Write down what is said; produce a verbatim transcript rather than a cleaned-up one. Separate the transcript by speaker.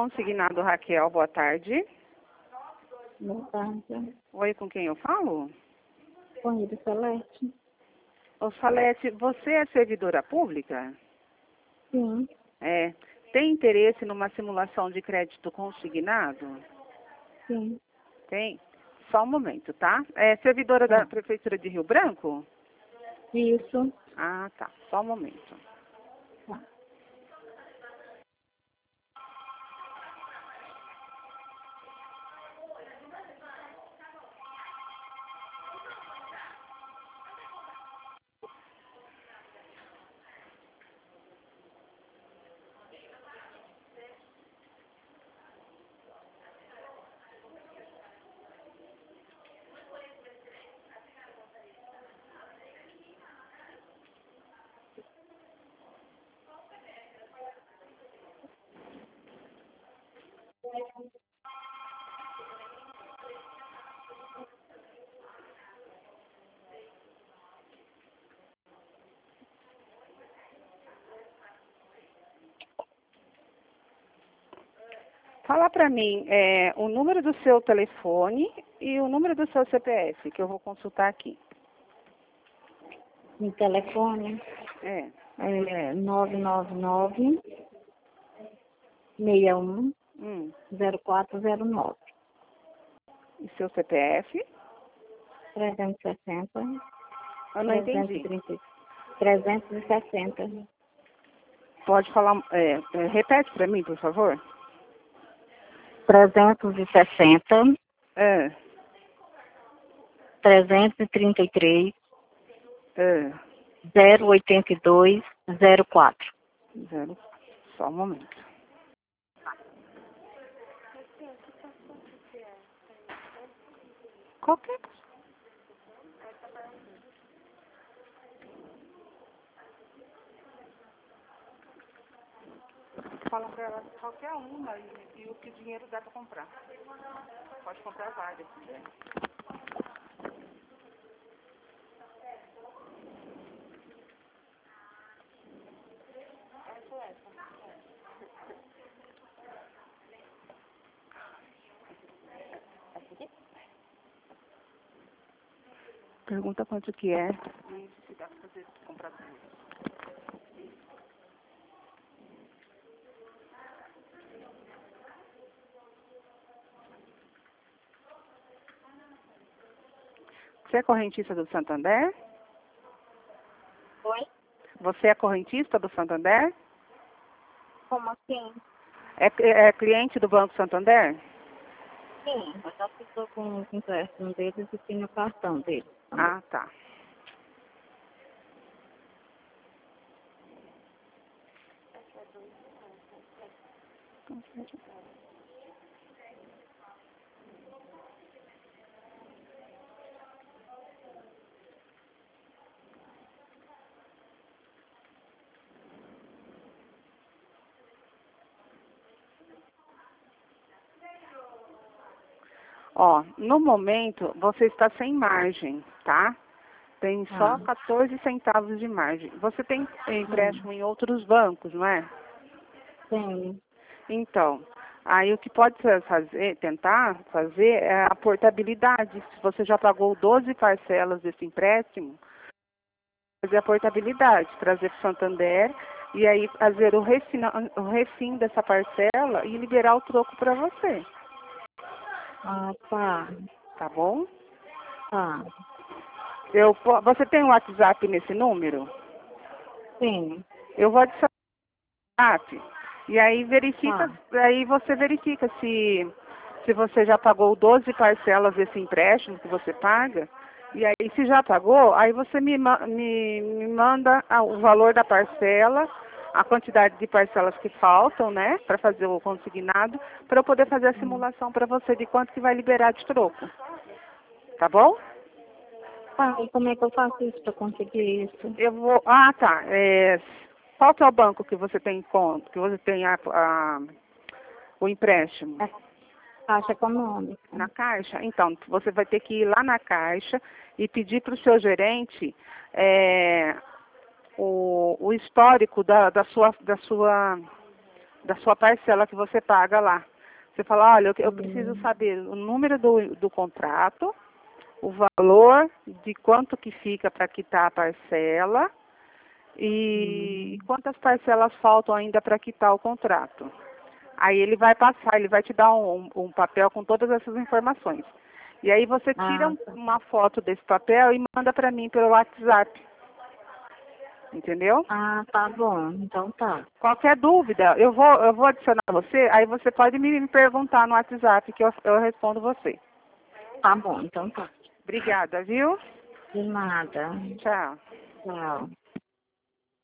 Speaker 1: consignado, Raquel. Boa tarde.
Speaker 2: Boa tarde.
Speaker 1: Oi, com quem eu falo?
Speaker 2: Com ele, Celeste.
Speaker 1: Ô, Salete, você é servidora pública?
Speaker 2: Sim.
Speaker 1: É. Tem interesse numa simulação de crédito consignado?
Speaker 2: Sim.
Speaker 1: Tem? Só um momento, tá? É servidora da
Speaker 2: Tá.
Speaker 1: Prefeitura de Rio Branco?
Speaker 2: Isso.
Speaker 1: Ah, tá. Só um momento.
Speaker 2: Tá.
Speaker 1: Fala pra mim é, o número do seu telefone e o número do seu C P F, que eu vou consultar aqui.
Speaker 2: O telefone
Speaker 1: É.
Speaker 2: é nove nove nove, seis um,
Speaker 1: Hum.
Speaker 2: zero quatro zero nove.
Speaker 1: E seu C P F?
Speaker 2: trezentos e sessenta.
Speaker 1: Eu não entendi.
Speaker 2: trezentos e sessenta.
Speaker 1: Pode falar, é, é, repete pra mim, por favor.
Speaker 2: trezentos e sessenta.
Speaker 1: É.
Speaker 2: trezentos e trinta e três.
Speaker 1: É.
Speaker 2: zero oitenta e dois, zero quatro.
Speaker 1: Zero. Só um momento. Qualquer coisa. Fala pra ela qualquer uma e, e o que o dinheiro dá pra comprar. Pode comprar várias. Se quiser. Essa, essa. Pergunta quanto que é e se dá pra fazer comprar tudo. Você é correntista do Santander?
Speaker 2: Oi?
Speaker 1: Você é correntista do Santander?
Speaker 2: Como assim?
Speaker 1: É, é cliente do Banco Santander?
Speaker 2: Sim, eu já estou com o empréstimo deles e tenho o cartão deles também.
Speaker 1: Ah, tá. Ó, no momento você está sem margem, tá? Tem só
Speaker 2: Ah,
Speaker 1: quatorze centavos de margem. Você tem empréstimo
Speaker 2: hum,
Speaker 1: em outros bancos, não é?
Speaker 2: sim.
Speaker 1: Então, aí o que pode fazer, tentar fazer é a portabilidade. Se você já pagou doze parcelas desse empréstimo, fazer a portabilidade, trazer para o Santander e aí fazer o refim, o refim dessa parcela e liberar o troco para você,
Speaker 2: Ah, tá.
Speaker 1: tá bom?
Speaker 2: Tá.
Speaker 1: Eu, po- você tem um WhatsApp nesse número?
Speaker 2: Sim.
Speaker 1: Eu vou adicionar o WhatsApp e aí verifica,
Speaker 2: Tá.
Speaker 1: aí você verifica se, se você já pagou doze parcelas desse empréstimo que você paga. E aí, se já pagou, aí você me, ma- me, me manda a- o valor da parcela, a quantidade de parcelas que faltam, né, para fazer o consignado, para eu poder fazer a
Speaker 2: Hum.
Speaker 1: simulação para você de quanto que vai liberar de troco. Tá bom?
Speaker 2: Tá, e como é que eu faço isso para conseguir isso?
Speaker 1: Eu vou. Ah, tá. É, qual que é o banco que você tem conta, que você tem a, a- o empréstimo?
Speaker 2: É Caixa Econômica.
Speaker 1: Na Caixa? Então, você vai ter que ir lá na Caixa e pedir para o seu gerente é, o, o histórico da, da, sua, da, sua, da sua parcela que você paga lá. Você fala, olha, eu, eu
Speaker 2: Hum.
Speaker 1: preciso saber o número do, do contrato, o valor de quanto que fica para quitar a parcela e
Speaker 2: Hum.
Speaker 1: quantas parcelas faltam ainda para quitar o contrato. Aí ele vai passar, ele vai te dar um, um papel com todas essas informações. E aí você tira
Speaker 2: Ah,
Speaker 1: um-
Speaker 2: tá.
Speaker 1: uma foto desse papel e manda para mim pelo WhatsApp. Entendeu?
Speaker 2: Ah, tá bom. Então tá.
Speaker 1: Qualquer dúvida, eu vou, eu vou adicionar você, aí você pode me, me perguntar no WhatsApp que eu, eu respondo você.
Speaker 2: Tá bom, então tá.
Speaker 1: Obrigada, viu?
Speaker 2: De nada.
Speaker 1: Tchau.
Speaker 2: Tchau.